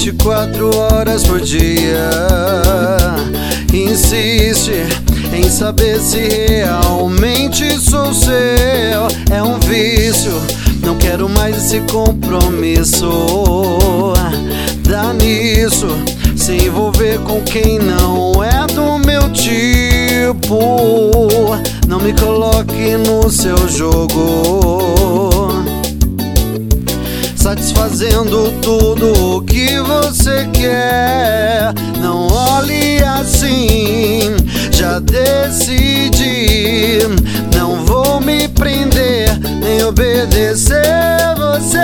24 horas por dia. Insiste em saber se realmente sou seu. É um vício, não quero mais esse compromisso. Dá nisso, se envolver com quem não é do meu tipo. Não me coloque no seu jogo, satisfazendo tudo o que você quer. Não olhe assim, já decidi. Não vou me prender nem obedecer você.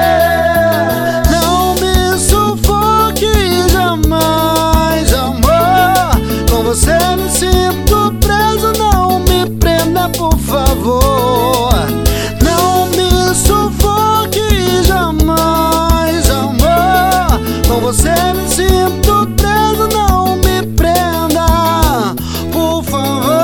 Não me sufoque jamais, amor. Com você me sinto preso, não me prenda, por favor. Não me sufoque jamais, amor. Com você me sinto preso, não me prenda, por favor.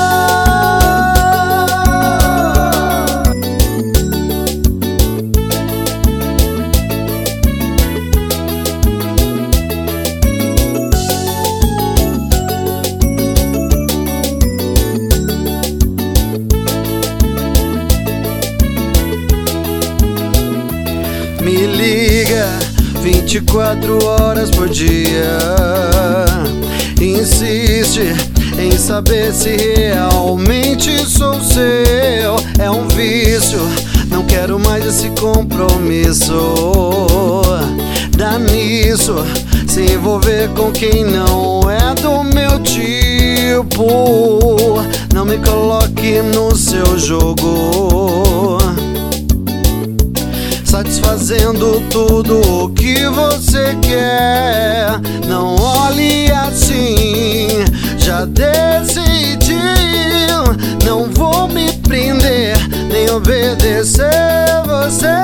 Me liga 24 horas por dia. Insiste em saber se realmente sou seu. É um vício, não quero mais esse compromisso. Dá nisso, se envolver com quem não é do meu tipo. Não me coloque no seu jogo, satisfazendo tudo o que você quer. Não olhe assim, já decidi. Não vou me prender nem obedecer você.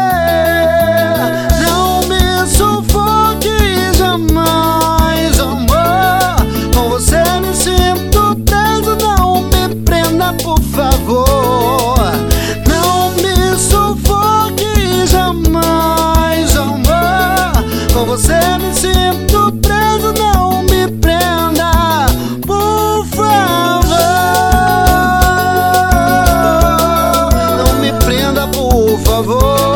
Não me sufoque jamais, amor. Com você me sinto preso, não me prenda, por favor. Não me sufoque jamais, amor. Com você me sinto preso, não me prenda, por favor. Não me prenda, por favor.